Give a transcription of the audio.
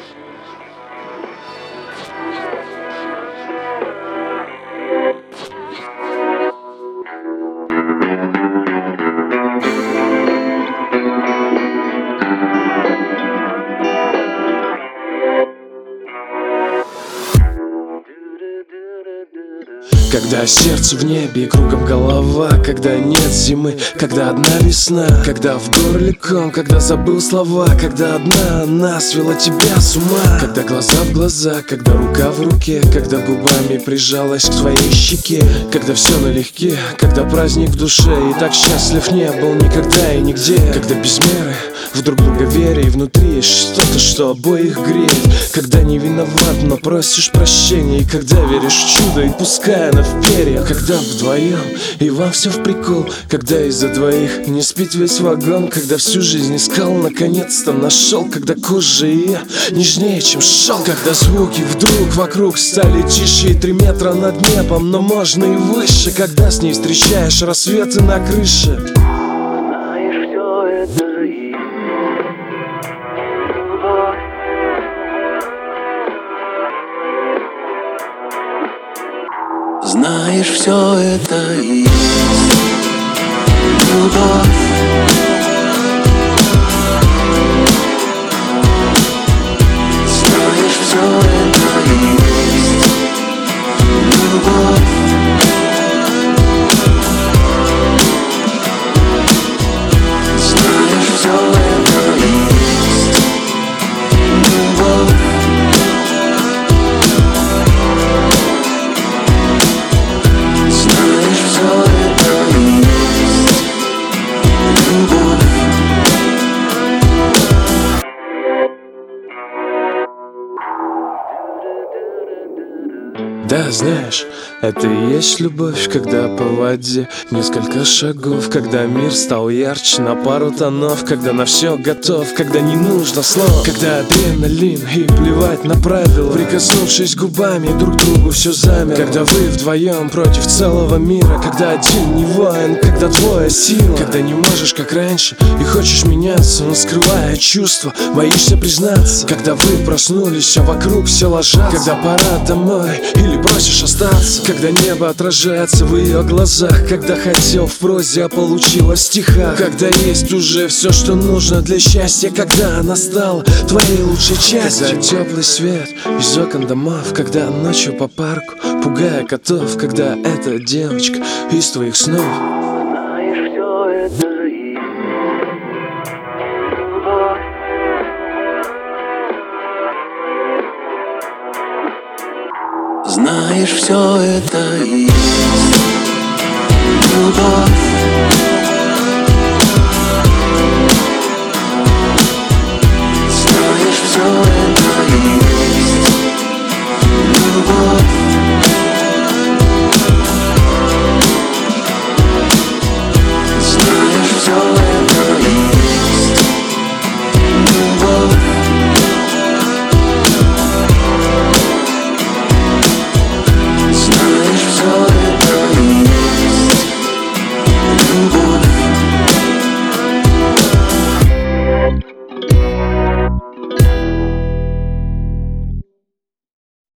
Когда сердце в небе и кругом голова, когда нет зимы, когда одна весна, когда в горле ком, когда забыл слова, когда одна она свела тебя с ума. Когда глаза в глаза, когда рука в руке, когда губами прижалась к твоей щеке, когда все налегке, когда праздник в душе, и так счастлив не был никогда и нигде. Когда без меры в друг друга веря, и внутри есть что-то, что обоих греет. Когда не виноват, но просишь прощения, и когда веришь в чудо, и пускай она в перья. Когда вдвоем, и вам все в прикол, когда из-за двоих не спит весь вагон, когда всю жизнь искал, наконец-то нашел, когда кожа ее нежнее, чем шел. Когда звуки вдруг вокруг стали тише, и 3 метра над небом, но можно и выше. Когда с ней встречаешь рассветы на крыше. Знаешь, все это и есть любовь. Знаешь, все это и есть любовь. Знаешь, все это и есть любовь. Да, знаешь, это и есть любовь, когда по воде несколько шагов, когда мир стал ярче на пару тонов, когда на все готов, когда не нужно слов, когда адреналин и плевать на правила, прикоснувшись губами друг к другу все замерло, когда вы вдвоем против целого мира, когда один не воин, когда двое сила, когда не можешь как раньше и хочешь меняться, но скрывая чувства, боишься признаться, когда вы проснулись, а вокруг все ложатся, когда пора домой или просишь остаться, когда небо отражается в ее глазах, когда хотел в прозе, а получилось в стихах, когда есть уже все, что нужно для счастья, когда она стала твоей лучшей частью, когда теплый свет из окон домов, когда ночью по парку, пугая котов, когда эта девочка из твоих снов. Знаешь, все это и есть любовь.